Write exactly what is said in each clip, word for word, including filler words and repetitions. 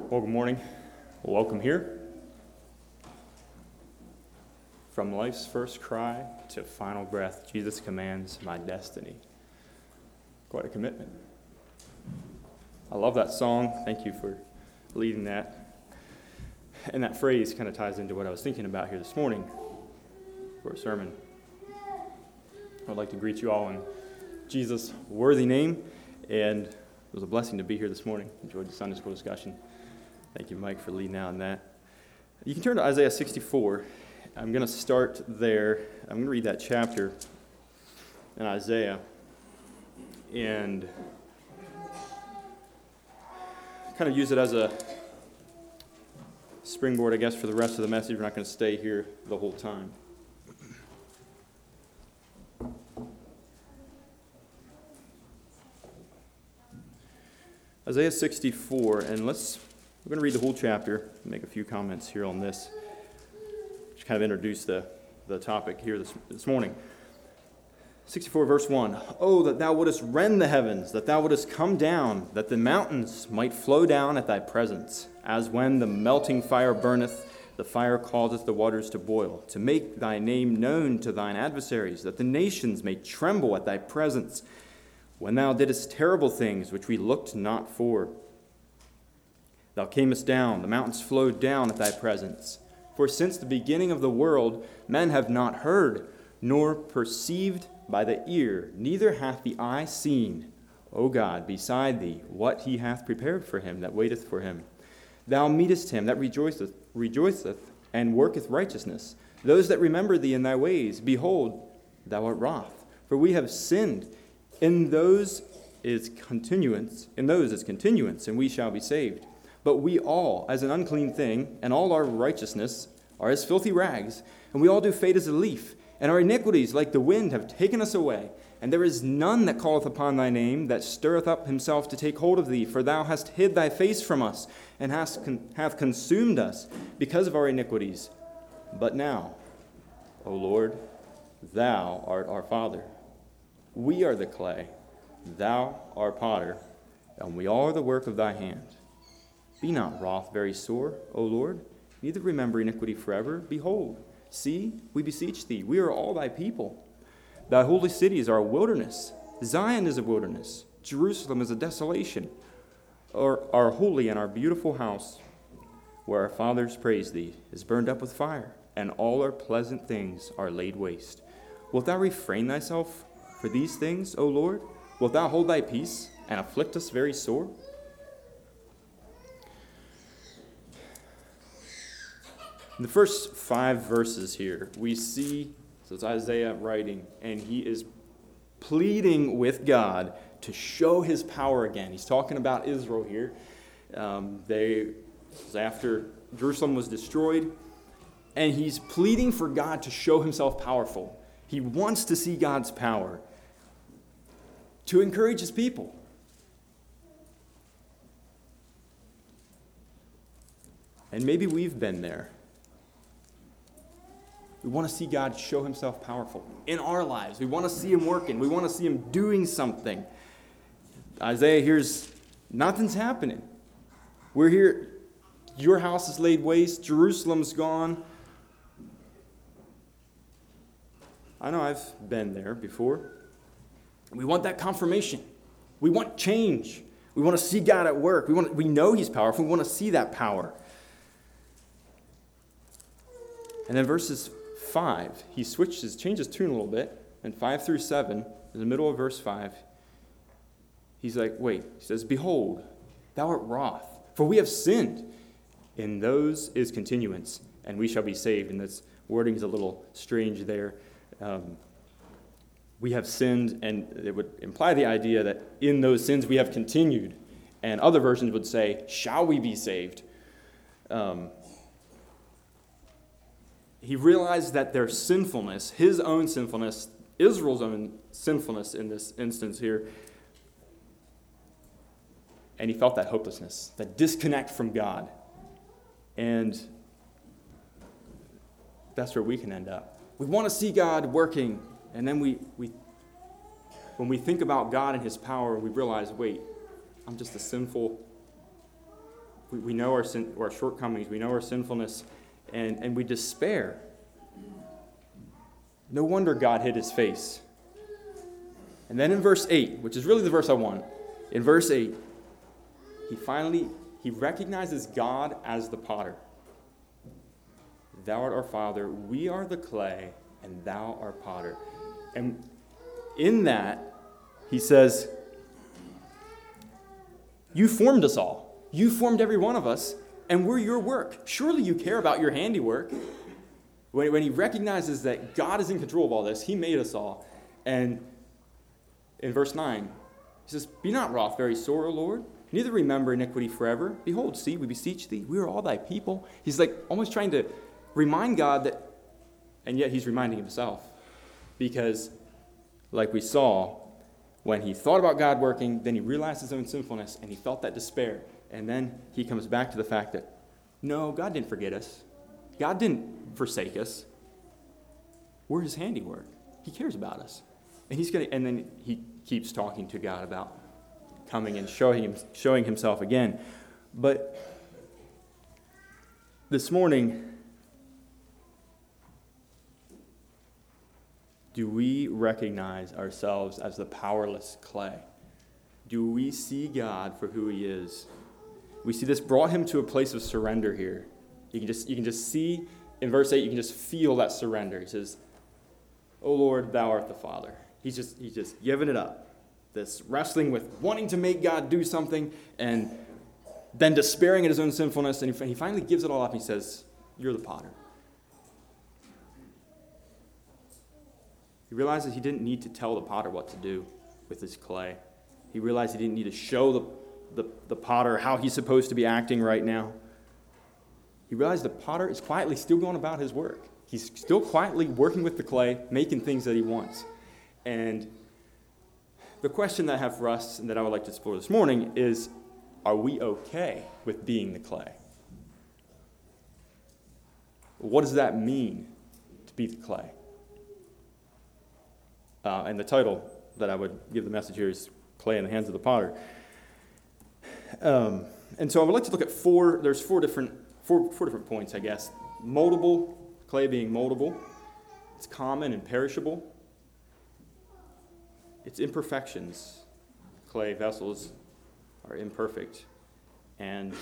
Well, good morning. Welcome here. From life's first cry to final breath, Jesus commands my destiny. Quite a commitment. I love that song. Thank you for leading that. And that phrase kind of ties into what I was thinking about here this morning for a sermon. I'd like to greet you all in Jesus' worthy name, and it was a blessing to be here this morning. Enjoyed the Sunday school discussion. Thank you, Mike, for leading out on that. You can turn to Isaiah sixty-four. I'm going to start there. I'm going to read that chapter in Isaiah and kind of use it as a springboard, I guess, for the rest of the message. We're not going to stay here the whole time. Isaiah sixty-four, and let's, we're going to read the whole chapter, make a few comments here on this, just kind of introduce the, the topic here this, this morning. sixty-four, verse one, "Oh, that thou wouldest rend the heavens, that thou wouldest come down, that the mountains might flow down at thy presence, as when the melting fire burneth, the fire causeth the waters to boil, to make thy name known to thine adversaries, that the nations may tremble at thy presence, when thou didst terrible things which we looked not for. Thou camest down, the mountains flowed down at thy presence. For since the beginning of the world men have not heard, nor perceived by the ear, neither hath the eye seen, O God, beside thee, what he hath prepared for him that waiteth for him. Thou meetest him that rejoiceth, rejoiceth, and worketh righteousness, those that remember thee in thy ways. Behold, thou art wroth, for we have sinned. In those is continuance, in those is continuance, and we shall be saved. But we all, as an unclean thing, and all our righteousness, are as filthy rags, and we all do fade as a leaf, and our iniquities, like the wind, have taken us away. And there is none that calleth upon thy name, that stirreth up himself to take hold of thee. For thou hast hid thy face from us, and hast con- hath consumed us, because of our iniquities. But now, O Lord, thou art our Father. We are the clay, thou art potter, and we are the work of thy hand. Be not wroth very sore, O Lord, neither remember iniquity forever. Behold, see, we beseech thee, we are all thy people. Thy holy cities are a wilderness. Zion is a wilderness. Jerusalem is a desolation. Our, our holy and our beautiful house, where our fathers praised thee, is burned up with fire, and all our pleasant things are laid waste. Wilt thou refrain thyself for these things, O Lord? Wilt thou hold thy peace and afflict us very sore?" In the first five verses here, we see, so it's Isaiah writing, and he is pleading with God to show his power again. He's talking about Israel here. Um, they, after Jerusalem was destroyed, and he's pleading for God to show himself powerful. He wants to see God's power to encourage his people. And maybe we've been there. We want to see God show himself powerful in our lives. We want to see him working. We want to see him doing something. Isaiah hears nothing's happening. We're here. Your house is laid waste. Jerusalem's gone. I know I've been there before. We want that confirmation. We want change. We want to see God at work. We want. We know he's powerful. We want to see that power. And then verses five, he switches, changes tune a little bit, and five through seven, in the middle of verse five, he's like, wait, he says, "Behold, thou art wroth, for we have sinned. In those is continuance, and we shall be saved." And this wording is a little strange there. Um, we have sinned, and it would imply the idea that in those sins we have continued. And other versions would say, "Shall we be saved?" Um, He realized that their sinfulness, his own sinfulness, Israel's own sinfulness in this instance here, and he felt that hopelessness, that disconnect from God. And that's where we can end up. We want to see God working, and then we, we when we think about God and his power, we realize, wait, I'm just a sinful We, we know our sin, our shortcomings. We know our sinfulness, and, and we despair. No wonder God hid his face. And then in verse eight, which is really the verse I want, in verse eight, he finally, he recognizes God as the potter. Thou art our Father, we are the clay, and thou art potter. And in that, he says, you formed us all. You formed every one of us, and we're your work. Surely you care about your handiwork. When, when he recognizes that God is in control of all this, he made us all. And in verse nine, he says, be not wroth very sore, O Lord, neither remember iniquity forever. Behold, see, we beseech thee, we are all thy people. He's like almost trying to remind God that, and yet he's reminding himself. Because, like we saw, when he thought about God working, then he realized his own sinfulness, and he felt that despair. And then he comes back to the fact that, no, God didn't forget us. God didn't forsake us. We're his handiwork. He cares about us. And he's gonna, and then he keeps talking to God about coming and showing him, showing himself again. But this morning, do we recognize ourselves as the powerless clay? Do we see God for who he is? We see this brought him to a place of surrender here. You can just, you can just see in verse eight, you can just feel that surrender. He says, O Lord, thou art the Father. He's just, he's just giving it up. This wrestling with wanting to make God do something and then despairing at his own sinfulness. And he finally gives it all up. He says, you're the potter. He realizes he didn't need to tell the potter what to do with his clay. He realized he didn't need to show the, the, the potter how he's supposed to be acting right now. He realized the potter is quietly still going about his work. He's still quietly working with the clay, making things that he wants. And the question that I have for us and that I would like to explore this morning is, are we okay with being the clay? What does that mean to be the clay? Uh, and the title that I would give the message here is Clay in the Hands of the Potter. Um, and so I would like to look at four, there's four different, four, four different points, I guess. Moldable, clay being moldable. It's common and perishable. Its imperfections. Clay vessels are imperfect. And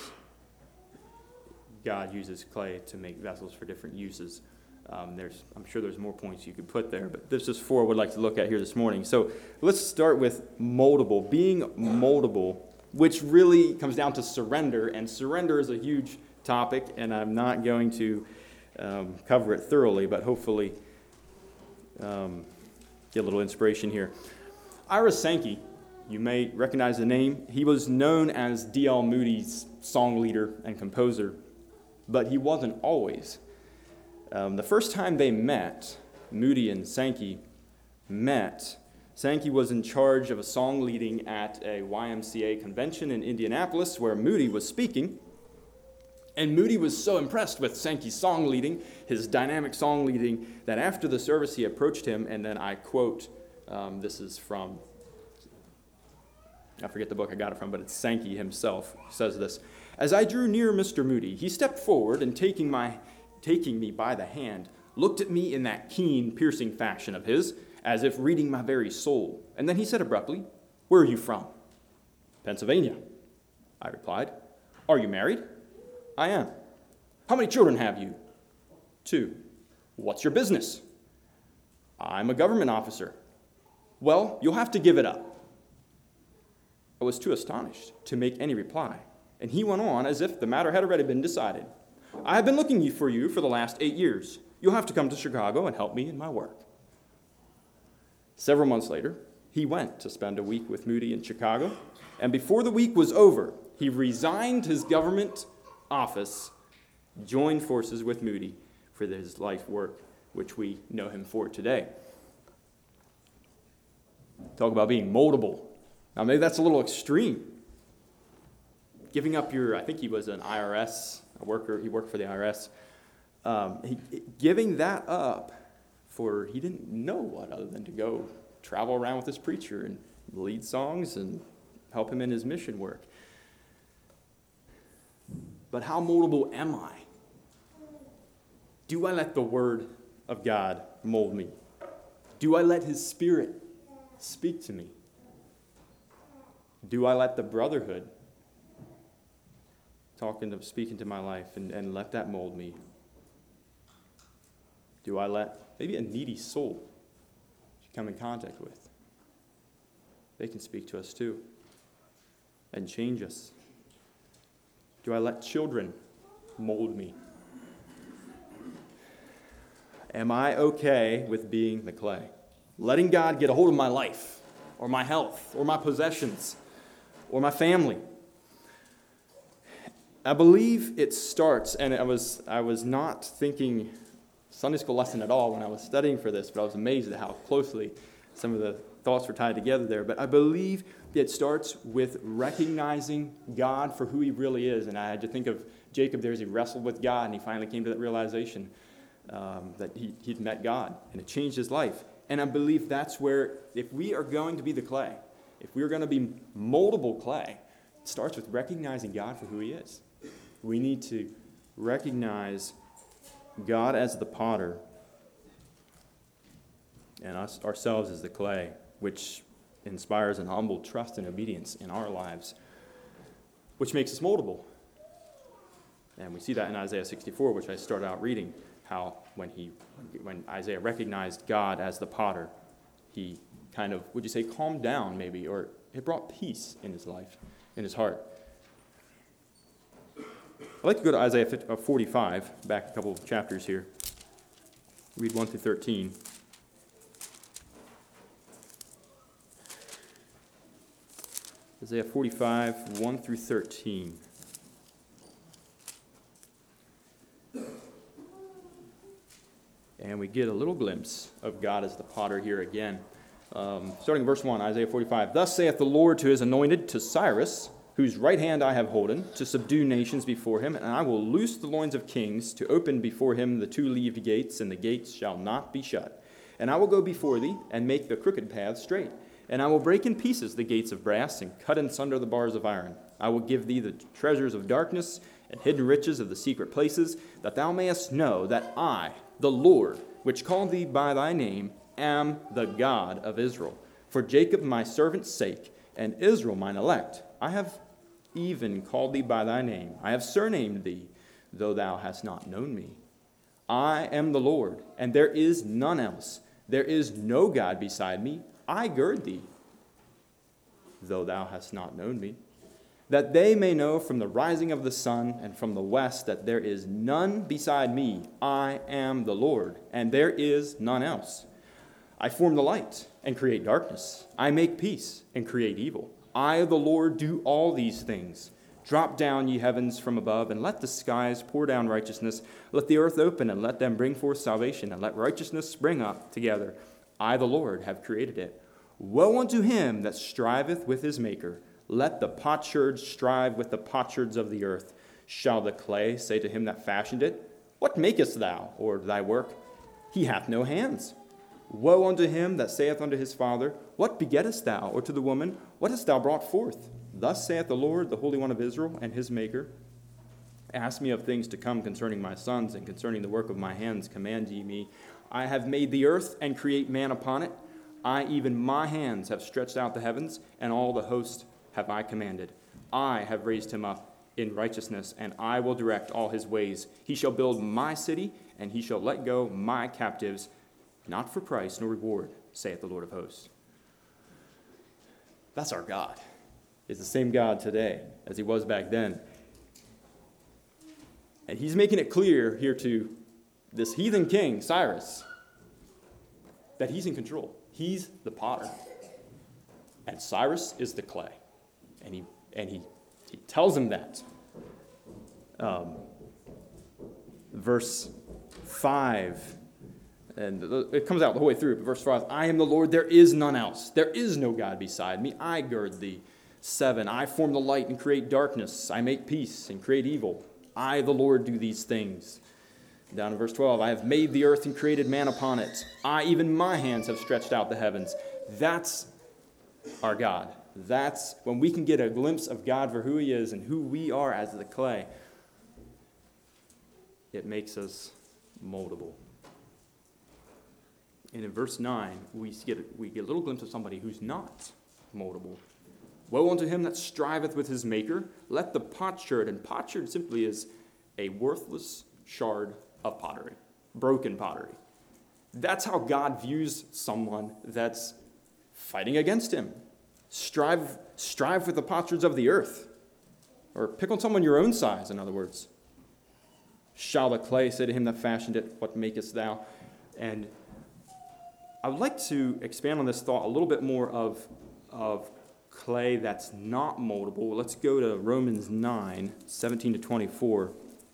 God uses clay to make vessels for different uses. Um, there's, I'm sure there's more points you could put there, but there's just four I would like to look at here this morning. So let's start with moldable. Being moldable, which really comes down to surrender, and surrender is a huge topic, and I'm not going to um, cover it thoroughly, but hopefully um, get a little inspiration here. Ira Sankey, you may recognize the name. He was known as D L Moody's song leader and composer, but he wasn't always. Um, the first time they met, Moody and Sankey met, Sankey was in charge of a song leading at a Y M C A convention in Indianapolis where Moody was speaking. And Moody was so impressed with Sankey's song leading, his dynamic song leading, that after the service he approached him, and then I quote, um, this is from, I forget the book I got it from, but it's Sankey himself says this. As I drew near Mister Moody, he stepped forward and taking my, taking me by the hand, looked at me in that keen, piercing fashion of his, as if reading my very soul. And then he said abruptly, where are you from? Pennsylvania, I replied. Are you married? I am. How many children have you? Two. What's your business? I'm a government officer. Well, you'll have to give it up. I was too astonished to make any reply, and he went on as if the matter had already been decided. I have been looking for you for the last eight years. You'll have to come to Chicago and help me in my work. Several months later, he went to spend a week with Moody in Chicago, and before the week was over, he resigned his government office, joined forces with Moody for his life work, which we know him for today. Talk about being moldable. Now, maybe that's a little extreme. Giving up your, I think he was an I R S, a worker, he worked for the I R S. Um, he, giving that up for, he didn't know what other than to go travel around with this preacher and lead songs and help him in his mission work. but how moldable am I? Do I let the Word of God mold me? Do I let His Spirit speak to me? Do I let the brotherhood talk into, speak into my life and, and let that mold me? Do I let maybe a needy soul you come in contact with? They can speak to us too and change us. Do I let children mold me? Am I okay with being the clay? Letting God get a hold of my life or my health or my possessions or my family? I believe it starts, and I was I was not thinking Sunday school lesson at all when I was studying for this, but I was amazed at how closely some of the thoughts were tied together there. But I believe it starts with recognizing God for who He really is. And I had to think of Jacob there as he wrestled with God, and he finally came to that realization um, that he, he'd met God, and it changed his life. And I believe that's where, if we are going to be the clay, if we're going to be moldable clay, it starts with recognizing God for who He is. We need to recognize God as the potter and us ourselves as the clay, which inspires an humble trust and obedience in our lives, which makes us moldable. And we see that in Isaiah sixty-four, which I started out reading, how when he, when Isaiah recognized God as the potter, he kind of, would you say, calmed down maybe, or it brought peace in his life, in his heart. I'd like to go to Isaiah forty-five, back a couple of chapters here. Read one through thirteen. Isaiah forty-five, one through thirteen. And we get a little glimpse of God as the potter here again. Um, starting in verse one, Isaiah forty-five. Thus saith the Lord to His anointed, to Cyrus, whose right hand I have holden, to subdue nations before him, and I will loose the loins of kings, to open before him the two-leaved gates, and the gates shall not be shut. And I will go before thee, and make the crooked paths straight. And I will break in pieces the gates of brass, and cut in sunder the bars of iron. I will give thee the treasures of darkness, and hidden riches of the secret places, that thou mayest know that I, the Lord, which called thee by thy name, am the God of Israel. For Jacob my servant's sake, and Israel mine elect, I have even called thee by thy name. I have surnamed thee, though thou hast not known me. I am the Lord, and there is none else. There is no God beside me. I gird thee, though thou hast not known me, that they may know from the rising of the sun and from the west that there is none beside me. I am the Lord, and there is none else. I form the light and create darkness. I make peace and create evil. I, the Lord, do all these things. Drop down, ye heavens, from above, and let the skies pour down righteousness. Let the earth open, and let them bring forth salvation, and let righteousness spring up together. I, the Lord, have created it. Woe unto him that striveth with his Maker. Let the potsherds strive with the potsherds of the earth. Shall the clay say to him that fashioned it, What makest thou, or thy work? He hath no hands. Woe unto him that saith unto his father, What begettest thou? Or to the woman, What hast thou brought forth? Thus saith the Lord, the Holy One of Israel, and his Maker. Ask me of things to come concerning my sons, and concerning the work of my hands command ye me. I have made the earth, and create man upon it. I, even my hands, have stretched out the heavens, and all the host have I commanded. I have raised him up in righteousness, and I will direct all his ways. He shall build my city, and he shall let go my captives, not for price nor reward, saith the Lord of hosts. That's our God. It's the same God today as he was back then. And he's making it clear here to this heathen king, Cyrus, that he's in control. He's the potter. And Cyrus is the clay. And he and he, he tells him that. Um, verse five. And it comes out the whole way through. But verse five, I am the Lord, there is none else. There is no God beside me. I gird thee. Seven, I form the light and create darkness. I make peace and create evil. I, the Lord, do these things. Down in verse twelve, I have made the earth and created man upon it. I, even my hands, have stretched out the heavens. That's our God. That's when we can get a glimpse of God for who he is and who we are as the clay. it makes us moldable. And in verse nine, we get, we get a little glimpse of somebody who's not moldable. Woe unto him that striveth with his maker. Let the potsherd, and potsherd simply is a worthless shard of pottery, broken pottery. That's how God views someone that's fighting against him. Strive, strive with the potsherds of the earth. Or pick on someone your own size, in other words. Shall the clay say to him that fashioned it, what makest thou? And I would like to expand on this thought a little bit more of, of clay that's not moldable. Let's go to Romans nine, seventeen to twenty-four.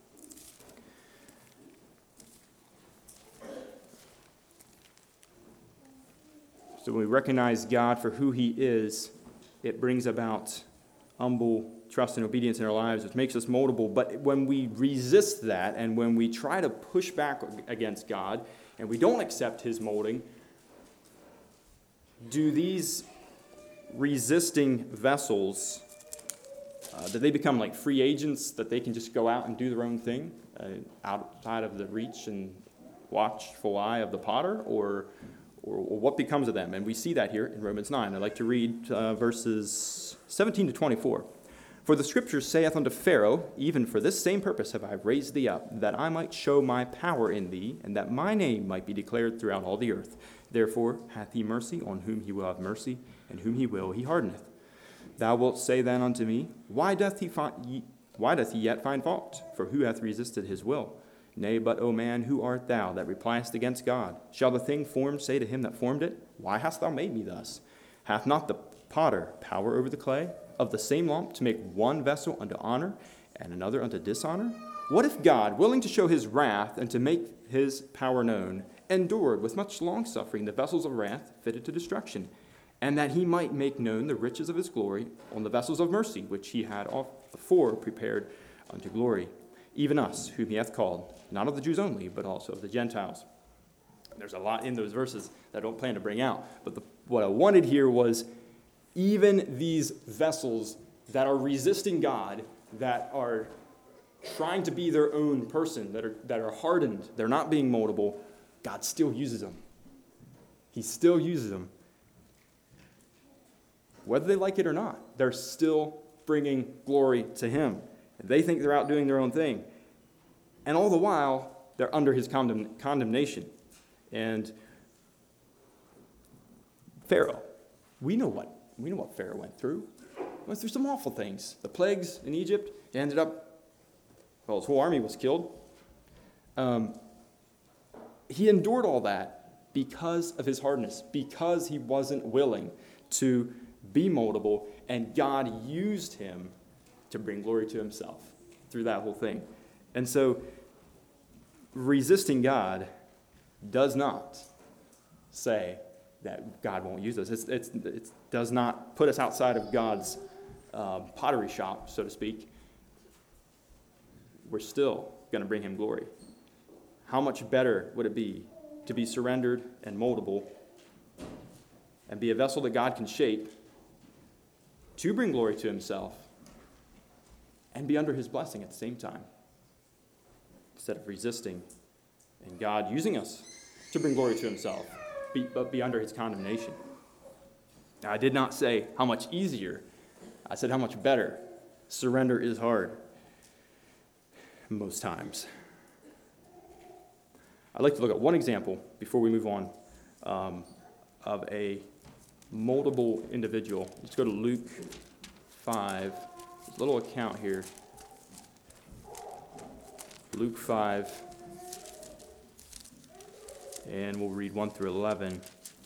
So when we recognize God for who he is, it brings about humble trust and obedience in our lives, which makes us moldable. But when we resist that, and when we try to push back against God, and we don't accept his molding, do these resisting vessels, uh, do they become like free agents that they can just go out and do their own thing uh, outside of the reach and watchful eye of the potter, or, or or what becomes of them? And we see that here in Romans nine. I'd like to read uh, verses seventeen to twenty-four. For the scripture saith unto Pharaoh, even for this same purpose have I raised thee up, that I might show my power in thee, and that my name might be declared throughout all the earth. Therefore hath he mercy on whom he will have mercy, and whom he will he hardeneth. Thou wilt say then unto me, Why doth he find, why doth he yet find fault? For who hath resisted his will? Nay, but, O man, who art thou that repliest against God? Shall the thing formed say to him that formed it, Why hast thou made me thus? Hath not the potter power over the clay, of the same lump to make one vessel unto honor, and another unto dishonor? What if God, willing to show his wrath and to make his power known, endured with much longsuffering the vessels of wrath fitted to destruction, and that he might make known the riches of his glory on the vessels of mercy, which he had before prepared unto glory, even us, whom he hath called, not of the Jews only, but also of the Gentiles. There's a lot in those verses that I don't plan to bring out, but the, what I wanted here was even these vessels that are resisting God, that are trying to be their own person, that are, that are hardened, they're not being moldable, God still uses them. He still uses them. Whether they like it or not, they're still bringing glory to him. They think they're out doing their own thing. And all the while, they're under his condemn- condemnation. And Pharaoh, we know what we know what Pharaoh went through. He went through some awful things. The plagues in Egypt, he ended up, well, his whole army was killed. Um, he endured all that because of his hardness, because he wasn't willing to be moldable, and God used him to bring glory to himself through that whole thing. And so, resisting God does not say that God won't use us. It's, it's, it does not put us outside of God's um, pottery shop, so to speak. We're still going to bring him glory. How much better would it be to be surrendered and moldable and be a vessel that God can shape to bring glory to himself and be under his blessing at the same time, instead of resisting and God using us to bring glory to himself, be, but be under his condemnation. Now, I did not say how much easier. I said how much better. Surrender is hard most times. I'd like to look at one example before we move on um, of a moldable individual. Let's go to Luke five. There's a little account here. Luke five. And we'll read one through eleven.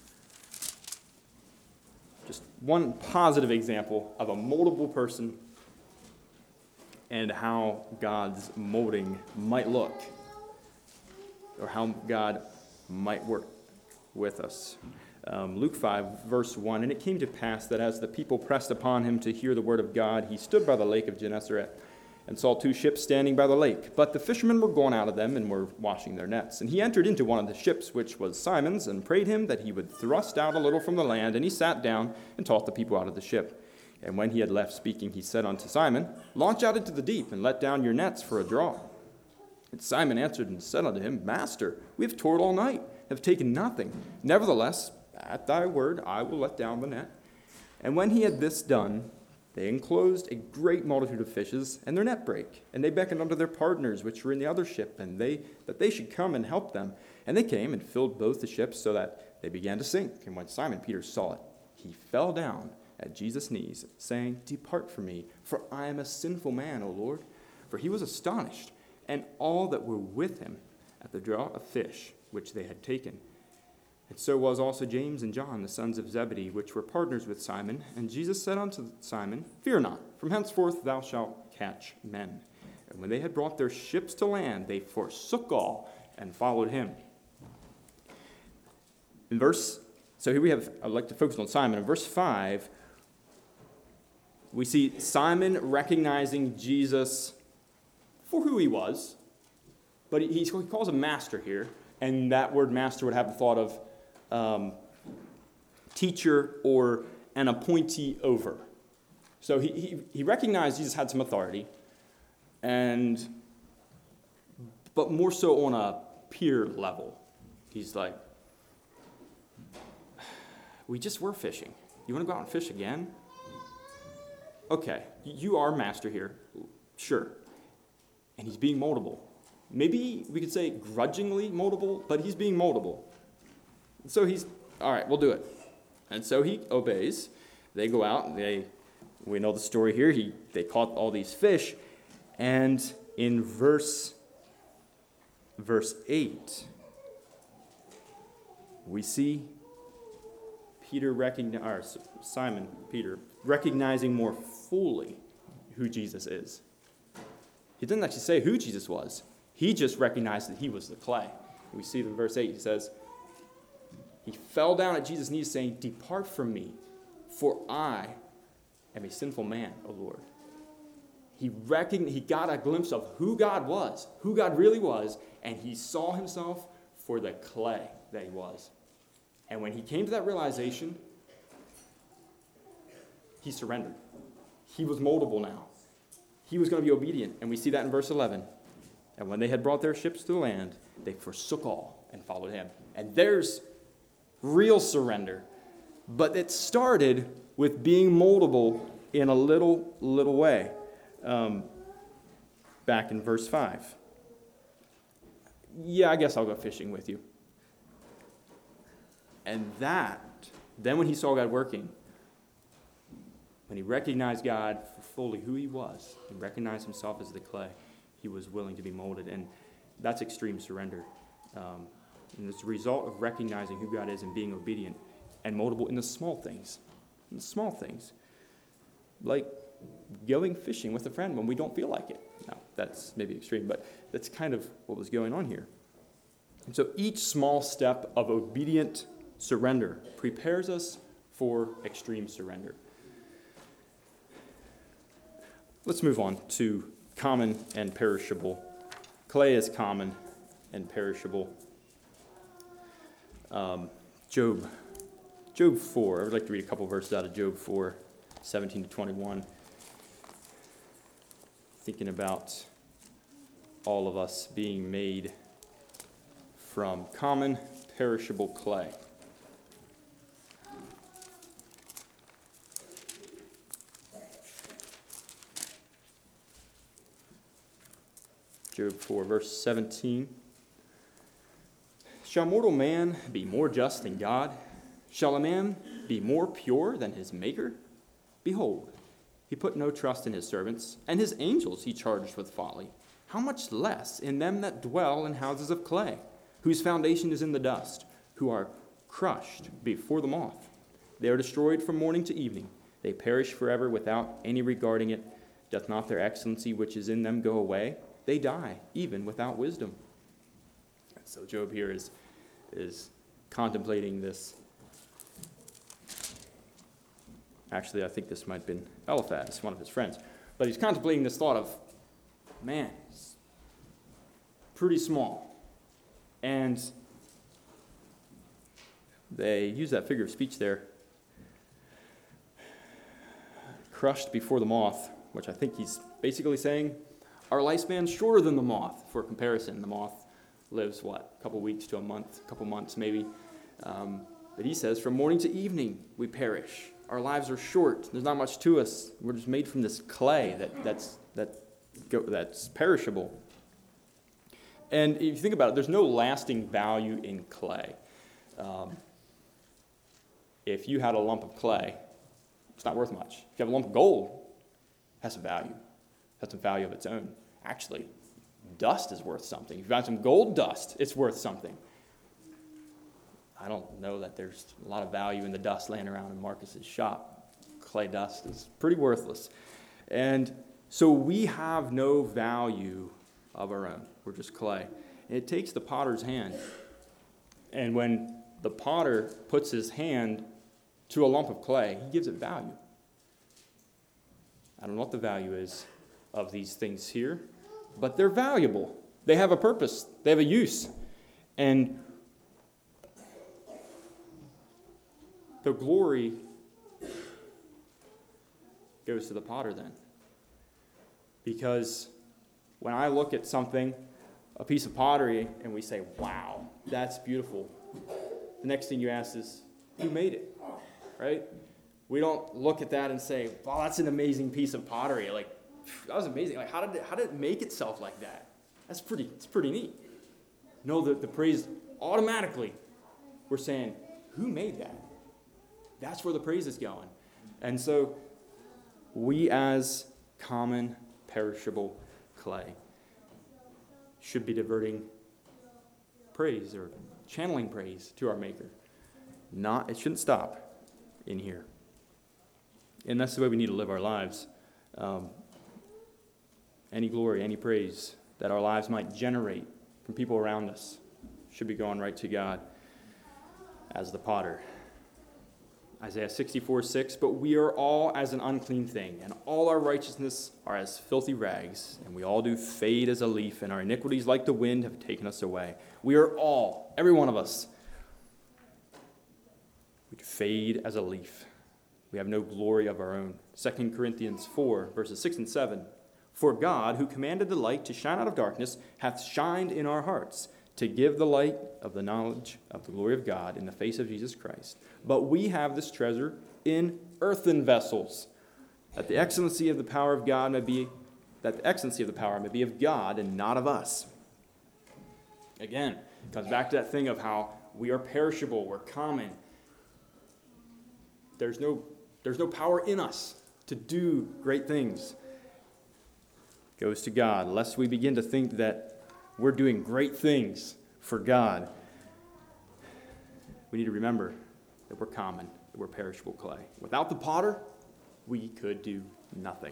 Just one positive example of a moldable person and how God's molding might look, or how God might work with us. Um, Luke five, verse one, And it came to pass that as the people pressed upon him to hear the word of God, he stood by the lake of Gennesaret, and saw two ships standing by the lake. But the fishermen were gone out of them, and were washing their nets. And he entered into one of the ships, which was Simon's, and prayed him that he would thrust out a little from the land. And he sat down, and taught the people out of the ship. And when he had left speaking, he said unto Simon, Launch out into the deep, and let down your nets for a draw. And Simon answered and said unto him, Master, we have toiled all night, have taken nothing. Nevertheless, at thy word I will let down the net. And when he had this done, they enclosed a great multitude of fishes, and their net brake. And they beckoned unto their partners which were in the other ship, and they that they should come and help them. And they came and filled both the ships, so that they began to sink. And when Simon Peter saw it, he fell down at Jesus' knees, saying, Depart from me, for I am a sinful man, O Lord. For he was astonished, and all that were with him, at the draught of fish which they had taken. And so was also James and John, the sons of Zebedee, which were partners with Simon. And Jesus said unto Simon, Fear not, from henceforth thou shalt catch men. And when they had brought their ships to land, they forsook all and followed him. In verse, so here we have, I'd like to focus on Simon. In verse five, we see Simon recognizing Jesus for who he was, but he, he calls him master here, and that word master would have the thought of um, teacher or an appointee over. So he, he, he recognized Jesus had some authority, and but more so on a peer level. He's like, we just were fishing. You want to go out and fish again? Okay, you are master here, sure. And he's being moldable. Maybe we could say grudgingly moldable, but he's being moldable. So he's, all right, we'll do it. And so he obeys. They go out, and they, we know the story here, he they caught all these fish. And in verse, verse eight, we see Peter recognize, or Simon Peter recognizing more fully who Jesus is. He didn't actually say who Jesus was. He just recognized that he was the clay. We see in verse eight, he says, he fell down at Jesus' knees saying, Depart from me, for I am a sinful man, O Lord. He recognized, he got a glimpse of who God was, who God really was, and he saw himself for the clay that he was. And when he came to that realization, he surrendered. He was moldable now. He was going to be obedient. And we see that in verse eleven. And when they had brought their ships to the land, they forsook all and followed him. And there's real surrender. But it started with being moldable in a little, little way. Um, back in verse five. Yeah, I guess I'll go fishing with you. And that, then when he saw God working, when he recognized God for fully who he was, and recognized himself as the clay, he was willing to be molded. And that's extreme surrender. Um, and it's a result of recognizing who God is and being obedient and moldable in the small things. In the small things. Like going fishing with a friend when we don't feel like it. Now, that's maybe extreme, but that's kind of what was going on here. And so each small step of obedient surrender prepares us for extreme surrender. Let's move on to common and perishable. Clay is common and perishable. Um, Job. Job four. I would like to read a couple verses out of Job four, seventeen to twenty-one. Thinking about all of us being made from common, perishable clay. Job four, verse seventeen. Shall mortal man be more just than God? Shall a man be more pure than his Maker? Behold, he put no trust in his servants, and his angels he charged with folly. How much less in them that dwell in houses of clay, whose foundation is in the dust, who are crushed before the moth. They are destroyed from morning to evening. They perish forever without any regarding it. Doth not their excellency which is in them go away? They die, even without wisdom. So Job here is, is contemplating this. Actually, I think this might have been Eliphaz, one of his friends. But he's contemplating this thought of, man, it's pretty small. And they use that figure of speech there. Crushed before the moth, which I think he's basically saying, Our lifespan's shorter than the moth. For comparison, the moth lives, what, a couple weeks to a month, a couple months maybe. Um, but he says, from morning to evening we perish. Our lives are short. There's not much to us. We're just made from this clay that, that's, that, that's perishable. And if you think about it, there's no lasting value in clay. Um, if you had a lump of clay, it's not worth much. If you have a lump of gold, it has some value. It has some value of its own. Actually, dust is worth something. If you find some gold dust, it's worth something. I don't know that there's a lot of value in the dust laying around in Marcus's shop. Clay dust is pretty worthless. And so we have no value of our own. We're just clay. And it takes the potter's hand. And when the potter puts his hand to a lump of clay, he gives it value. I don't know what the value is of these things here, but they're valuable. They have a purpose. They have a use. And the glory goes to the potter then. Because when I look at something, a piece of pottery, and we say, wow, that's beautiful, the next thing you ask is, who made it? Right? We don't look at that and say, wow, that's an amazing piece of pottery. Like, that was amazing. Like, how did it, how did it make itself like that? That's pretty, it's pretty neat. No, the, the praise automatically, we're saying, who made that? That's where the praise is going. And so we as common, perishable clay should be diverting praise or channeling praise to our Maker. Not, it shouldn't stop in here. And that's the way we need to live our lives. Um, any glory, any praise that our lives might generate from people around us should be going right to God as the potter. Isaiah sixty-four six, but we are all as an unclean thing, and all our righteousness are as filthy rags, and we all do fade as a leaf, and our iniquities like the wind have taken us away. We are all, every one of us, we fade as a leaf. We have no glory of our own. Second Corinthians four, verses six and seven. For God, who commanded the light to shine out of darkness, hath shined in our hearts, to give the light of the knowledge of the glory of God in the face of Jesus Christ. But we have this treasure in earthen vessels, that the excellency of the power of God may be, that the excellency of the power may be of God and not of us. Again, it comes back to that thing of how we are perishable, we're common. There's no, there's no power in us to do great things. It goes to God, lest we begin to think that we're doing great things for God. We need to remember that we're common, that we're perishable clay. Without the potter, we could do nothing.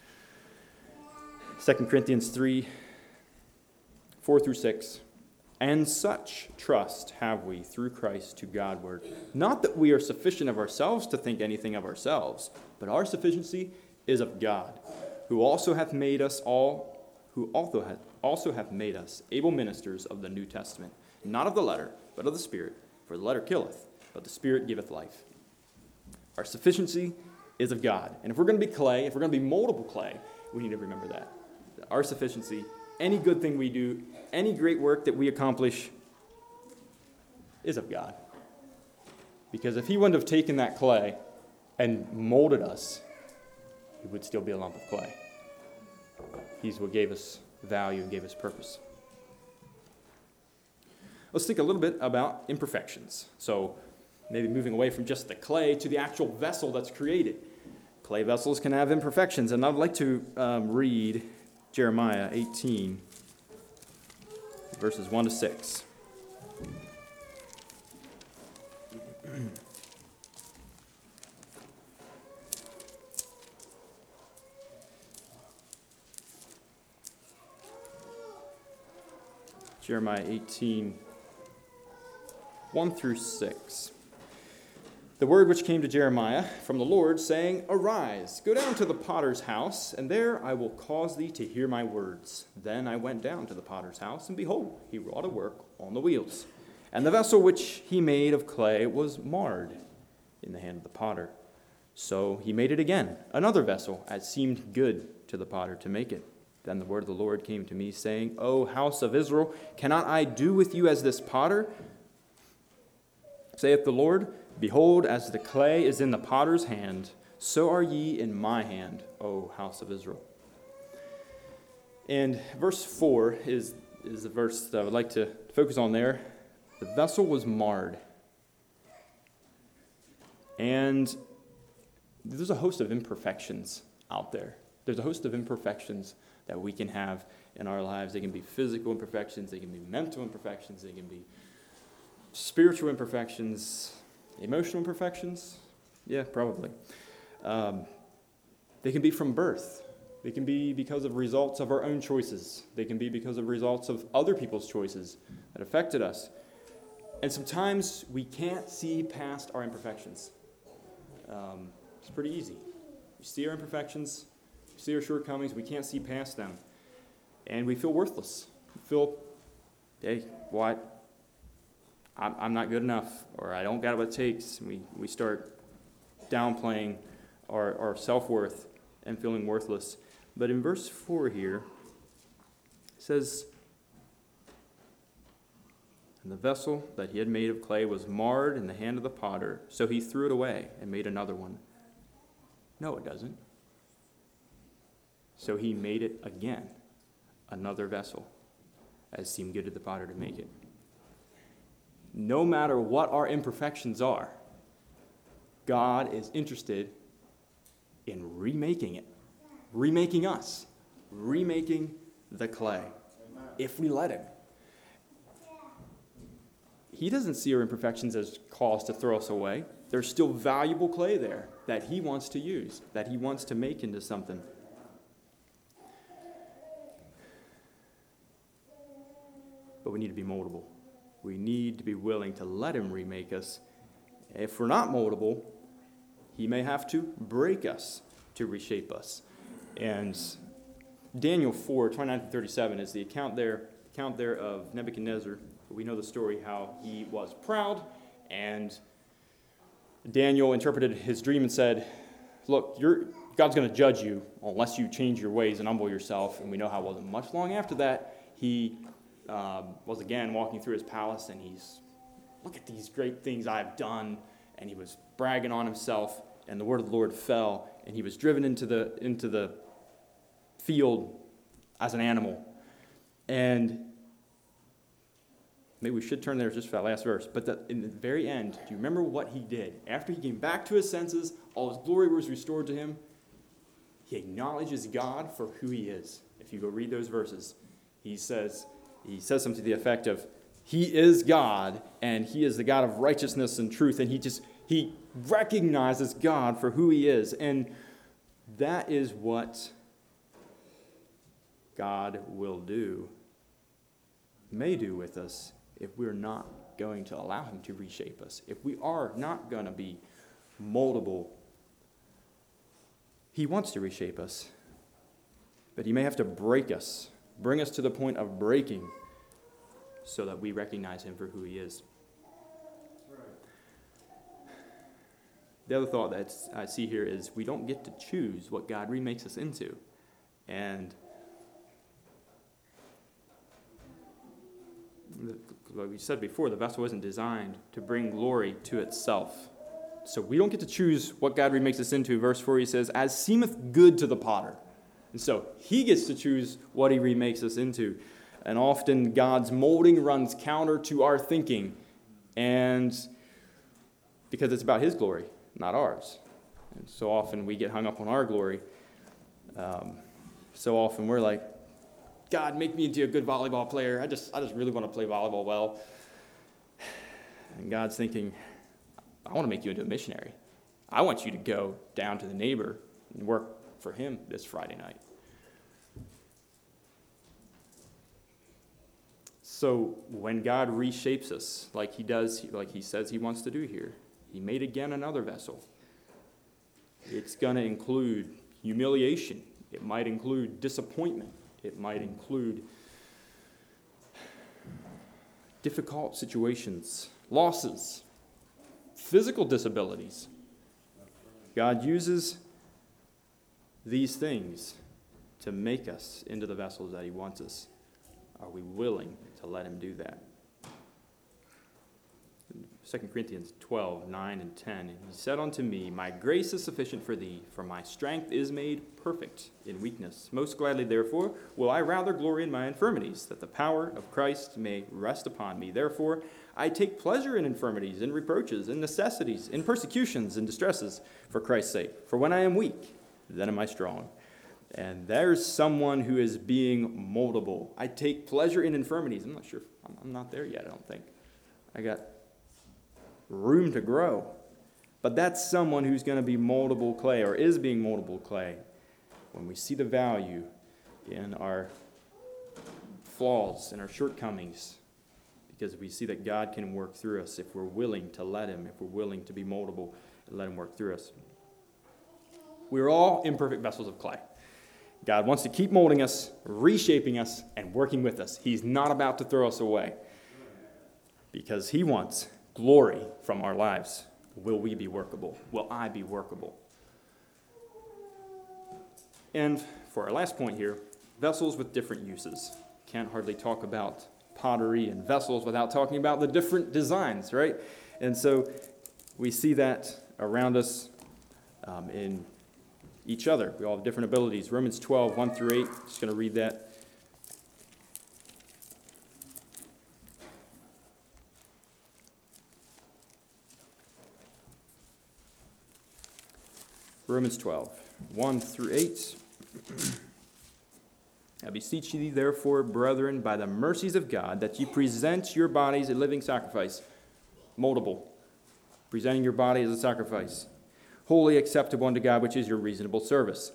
Second Corinthians three, four through six. And such trust have we through Christ to Godward. Not that we are sufficient of ourselves to think anything of ourselves, but our sufficiency is of God, who also hath made us all, who also hath also hath made us able ministers of the New Testament, not of the letter, but of the Spirit. For the letter killeth, but the Spirit giveth life. Our sufficiency is of God. And if we're going to be clay, if we're going to be moldable clay, we need to remember that. that our sufficiency, any good thing we do, any great work that we accomplish, is of God. Because if he wouldn't have taken that clay and molded us, he would still be a lump of clay. He's what gave us value and gave us purpose. Let's think a little bit about imperfections. So maybe moving away from just the clay to the actual vessel that's created. Clay vessels can have imperfections, and I'd like to um, read Jeremiah eighteen, verses one to six. Jeremiah eighteen, one through six. The word which came to Jeremiah from the Lord, saying, Arise, go down to the potter's house, and there I will cause thee to hear my words. Then I went down to the potter's house, and behold, he wrought a work on the wheels. And the vessel which he made of clay was marred in the hand of the potter. So he made it again, another vessel, as seemed good to the potter to make it. Then the word of the Lord came to me, saying, O house of Israel, cannot I do with you as this potter? Saith the Lord, Behold, as the clay is in the potter's hand, so are ye in my hand, O house of Israel. And verse four is, is the verse that I would like to focus on there. The vessel was marred. And there's a host of imperfections out there. There's a host of imperfections that we can have in our lives. They can be physical imperfections, they can be mental imperfections, they can be spiritual imperfections, emotional imperfections. Yeah, probably. Um, they can be from birth. They can be because of results of our own choices. They can be because of results of other people's choices that affected us. And sometimes we can't see past our imperfections. Um, it's pretty easy. We see our imperfections, we see our shortcomings, we can't see past them. And we feel worthless. We feel, hey, what? I'm, I'm not good enough, or I don't got what it takes. And we, we start downplaying our, our self-worth and feeling worthless. But in verse four here, it says, And the vessel that he had made of clay was marred in the hand of the potter, so he threw it away and made another one. No, it doesn't. So he made it again, another vessel, as seemed good to the potter to make it. No matter what our imperfections are, God is interested in remaking it, remaking us, remaking the clay, if we let him. He doesn't see our imperfections as cause to throw us away. There's still valuable clay there that he wants to use, that he wants to make into something. But we need to be moldable. We need to be willing to let him remake us. If we're not moldable, he may have to break us to reshape us. And Daniel four, twenty-nine to thirty-seven is the account there, account there of Nebuchadnezzar. We know the story how he was proud, and Daniel interpreted his dream and said, look, you're, God's going to judge you unless you change your ways and humble yourself. And we know how it wasn't much long after that, he um, was again walking through his palace, and he's, look at these great things I've done. And he was bragging on himself, and the word of the Lord fell, and he was driven into the into the field as an animal. And maybe we should turn there just for that last verse. But the, in the very end, do you remember what he did? After he came back to his senses, all his glory was restored to him. He acknowledges God for who he is. If you go read those verses, he says, he says something to the effect of, he is God, and he is the God of righteousness and truth. And he just, he recognizes God for who he is. And that is what God will do, may do with us, if we're not going to allow him to reshape us. If we are not going to be moldable, he wants to reshape us. But he may have to break us, bring us to the point of breaking, so that we recognize him for who he is. The other thought that I see here is we don't get to choose what God remakes us into. And like we said before, the vessel wasn't designed to bring glory to itself. So we don't get to choose what God remakes us into. Verse four, he says, as seemeth good to the potter. And so he gets to choose what he remakes us into. And often God's molding runs counter to our thinking, and because it's about his glory, not ours. And so often we get hung up on our glory. Um, so often we're like, God, make me into a good volleyball player. I just, I just really want to play volleyball well. And God's thinking, I want to make you into a missionary. I want you to go down to the neighbor and work for him this Friday night. So when God reshapes us, like he does, like he says he wants to do here, he made again another vessel. It's going to include humiliation. It might include disappointment. It might include difficult situations, losses, physical disabilities. God uses these things to make us into the vessels that he wants us? Are we willing to let him do that? Second Corinthians twelve, nine and ten, he said unto me, my grace is sufficient for thee, for my strength is made perfect in weakness. Most gladly, therefore, will I rather glory in my infirmities, that the power of Christ may rest upon me. Therefore, I take pleasure in infirmities, in reproaches, in necessities, in persecutions, and distresses, for Christ's sake. For when I am weak, then am I strong. And there's someone who is being moldable. I take pleasure in infirmities. I'm not sure. I'm not there yet, I don't think. I got room to grow. But that's someone who's going to be moldable clay, or is being moldable clay. When we see the value in our flaws and our shortcomings, because we see that God can work through us if we're willing to let him, if we're willing to be moldable and let him work through us. We're all imperfect vessels of clay. God wants to keep molding us, reshaping us, and working with us. He's not about to throw us away because he wants glory from our lives. Will we be workable? Will I be workable? And for our last point here, vessels with different uses. Can't hardly talk about pottery and vessels without talking about the different designs, right? And so we see that around us um, in each other. We all have different abilities. Romans twelve, one through eight. Just going to read that. Romans twelve, one through eight. I beseech thee, therefore, brethren, by the mercies of God, that ye present your bodies a living sacrifice, moldable, presenting your body as a sacrifice, wholly acceptable unto God, which is your reasonable service.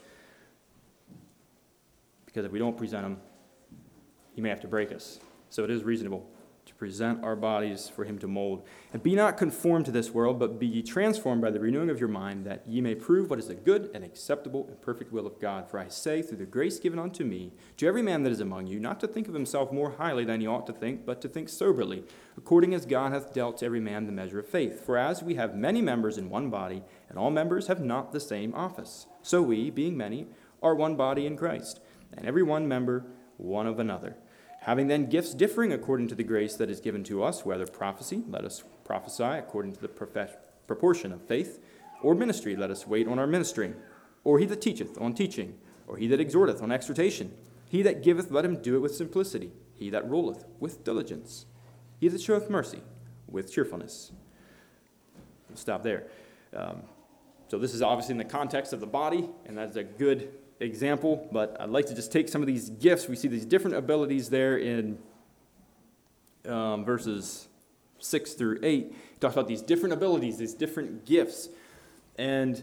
Because if we don't present them, he may have to break us. So it is reasonable to present our bodies for him to mold. And be not conformed to this world, but be ye transformed by the renewing of your mind, that ye may prove what is the good and acceptable and perfect will of God. For I say, through the grace given unto me, to every man that is among you, not to think of himself more highly than he ought to think, but to think soberly, according as God hath dealt to every man the measure of faith. For as we have many members in one body, and all members have not the same office, so we, being many, are one body in Christ, and every one member one of another. Having then gifts differing according to the grace that is given to us, whether prophecy, let us prophesy according to the profe- proportion of faith, or ministry, let us wait on our ministering, or he that teacheth on teaching, or he that exhorteth on exhortation. He that giveth, let him do it with simplicity. He that ruleth, with diligence. He that showeth mercy, with cheerfulness. We'll stop there. Um, so this is obviously in the context of the body, and that's a good example, but I'd like to just take some of these gifts. We see these different abilities there in um, verses six through eight. He talks about these different abilities, these different gifts. And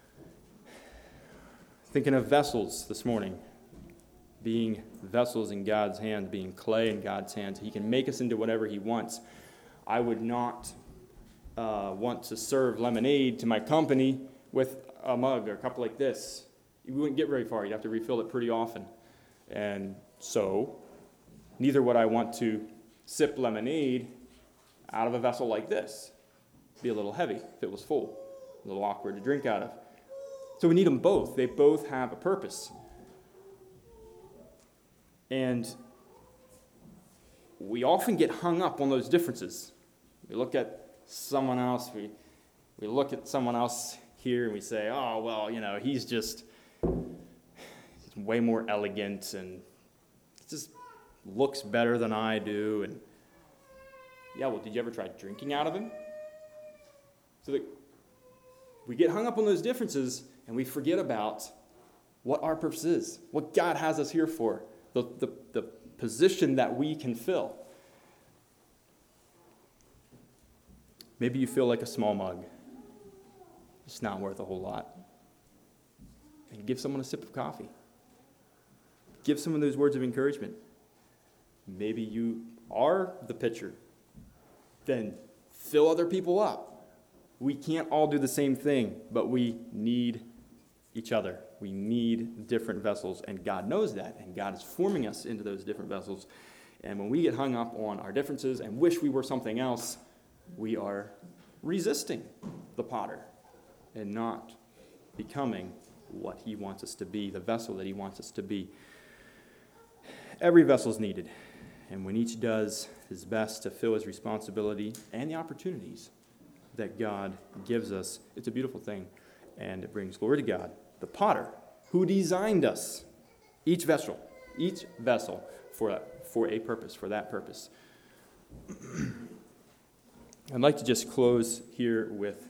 thinking of vessels this morning, being vessels in God's hands, being clay in God's hands. He can make us into whatever he wants. I would not uh, want to serve lemonade to my company with a mug or a cup like this. You wouldn't get very far. You'd have to refill it pretty often. And so, neither would I want to sip lemonade out of a vessel like this. It'd be a little heavy if it was full, a little awkward to drink out of. So we need them both. They both have a purpose. And we often get hung up on those differences. We look at someone else, we, we look at someone else here and we say, oh, well, you know, he's just he's way more elegant and he just looks better than I do. And yeah, well, did you ever try drinking out of him? So that we get hung up on those differences and we forget about what our purpose is, what God has us here for, the, the, the position that we can fill. Maybe you feel like a small mug. It's not worth a whole lot. And give someone a sip of coffee. Give someone those words of encouragement. Maybe you are the pitcher. Then fill other people up. We can't all do the same thing, but we need each other. We need different vessels, and God knows that, and God is forming us into those different vessels. And when we get hung up on our differences and wish we were something else, we are resisting the potter and not becoming what he wants us to be, the vessel that he wants us to be. Every vessel is needed, and when each does his best to fill his responsibility and the opportunities that God gives us, it's a beautiful thing, and it brings glory to God, the potter, who designed us, each vessel, each vessel for a, for a purpose, for that purpose. I'd like to just close here with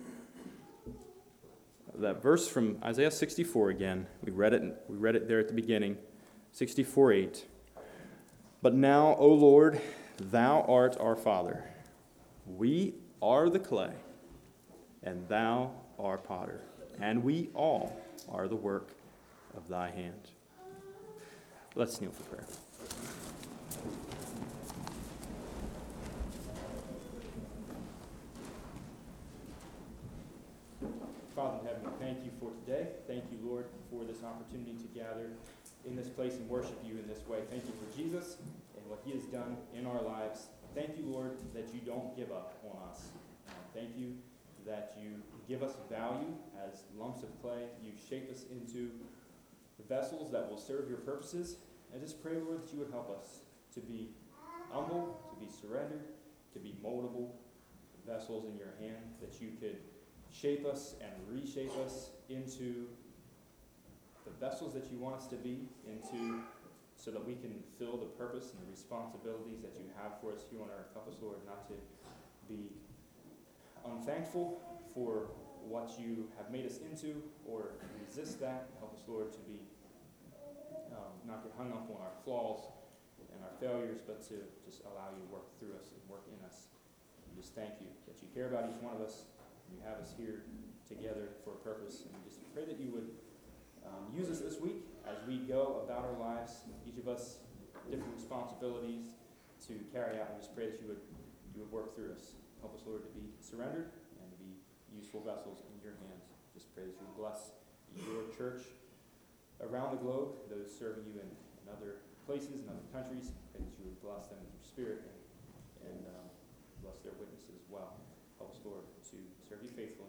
that verse from Isaiah sixty-four again. We read it, we read it there at the beginning, sixty-four eight. But now, O Lord, thou art our Father. We are the clay, and thou art potter, and we all are the work of thy hand. Let's kneel for prayer. Father in heaven, thank you for today. Thank you, Lord, for this opportunity to gather in this place and worship you in this way. Thank you for Jesus and what he has done in our lives. Thank you, Lord, that you don't give up on us. Uh, thank you that you give us value as lumps of clay. You shape us into vessels that will serve your purposes. I just pray, Lord, that you would help us to be humble, to be surrendered, to be moldable vessels in your hand, that you could shape us and reshape us into the vessels that you want us to be, into so that we can fill the purpose and the responsibilities that you have for us here on earth. Help us, Lord, not to be unthankful for what you have made us into or resist that. Help us, Lord, to be um, not get hung up on our flaws and our failures, but to just allow you to work through us and work in us. And just thank you that you care about each one of us. You have us here together for a purpose, and we just pray that you would um, use us this week as we go about our lives, each of us different responsibilities to carry out. We just pray that you would you would work through us. Help us, Lord, to be surrendered and to be useful vessels in your hands. Just pray that you would bless your church around the globe, those serving you in, in other places and other countries. Pray that you would bless them with your spirit and, and um, bless their witnesses as well. Help us, Lord, to serve you faithfully.